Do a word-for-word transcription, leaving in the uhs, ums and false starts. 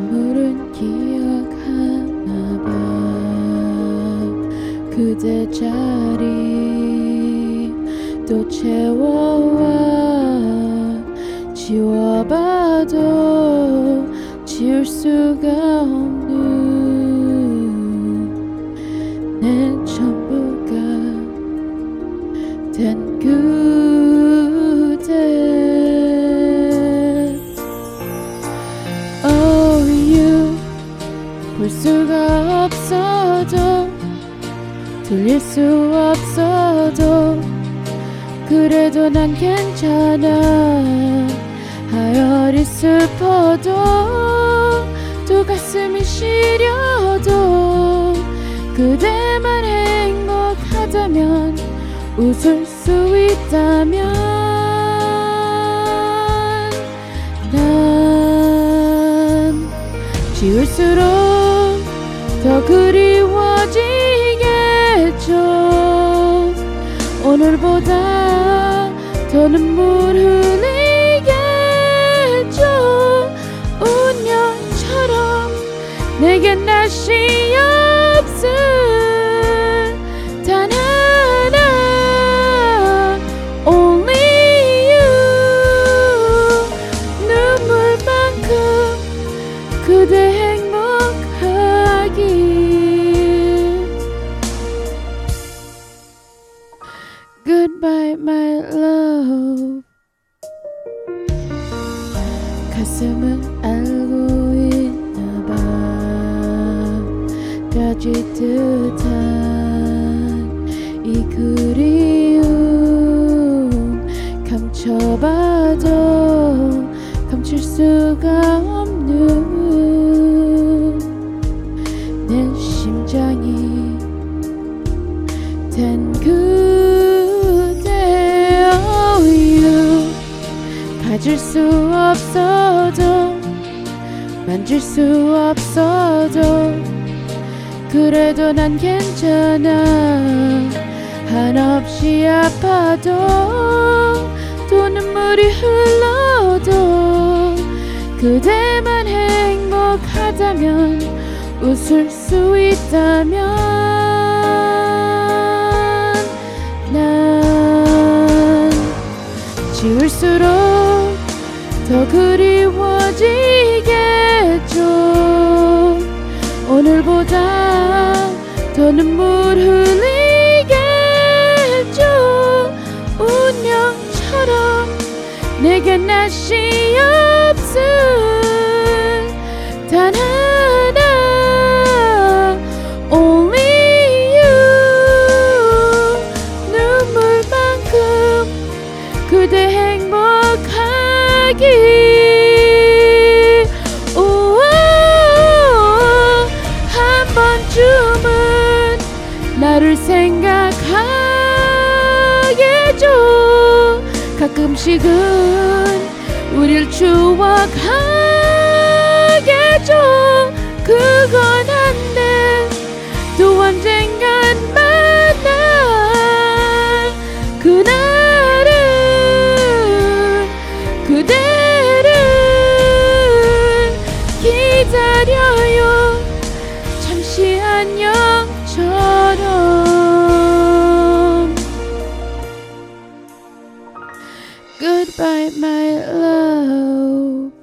눈물은 기억하나봐. 그대 자리 또 채워와. 지워봐도 지울 수가 없는 내 전부가 된 그대. Oh you 볼 수가 없어도 돌릴 수 없어도 그래도 난 괜찮아. 하열이 슬퍼도 또 가슴이 시려도 그대만 행복하다면 웃을 수 있다면 난 지울수록 더 그리워지겠죠. 오늘보다 더 눈물 흘리겠죠. 운명처럼 내겐 다시 없을 단 하나 Only you. 눈물만큼 그대 행복하길. Goodbye my love. 가슴은 알고 있나봐. 따뜻한 이 그리움 감춰봐도 감출 수가 없는 내 심장이 된 그대. Oh you 가질 수 없어도 만질 수 없어도 그래도 난 괜찮아. 한없이 아파도 또 눈물이 흘러도 그대만 행복하다면 웃을 수 있다면 난 지울수록 더 그리워지겠죠. 오늘보다 더 눈물 흘리겠죠. 운명처럼 내겐 다시 없을 단 하나 Only you. 눈물만큼 그대 행복하길. 쯤은 나를 생각하게 해줘. 가끔씩은 우릴 추억하게 해줘. 그건 안돼. 또 언젠간 만날 그날을 그대를 기다려요. 잠시 안녕처럼. Goodbye my love.